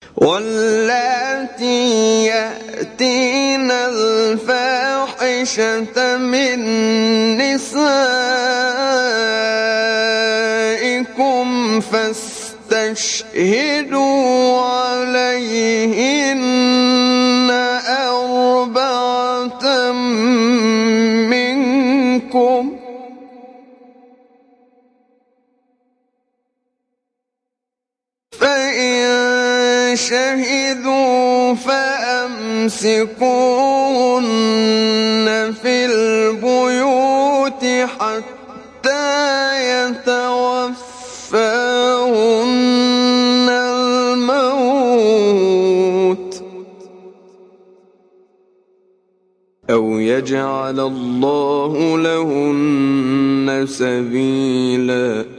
واللاتي يأتين الفاحشة من نسائكم فاستشهدوا عليهن أربعة منكم، فإن شهدوا فأمسكوهن في البيوت حتى يتوفاهن الموت أو يجعل الله لهن سبيلا.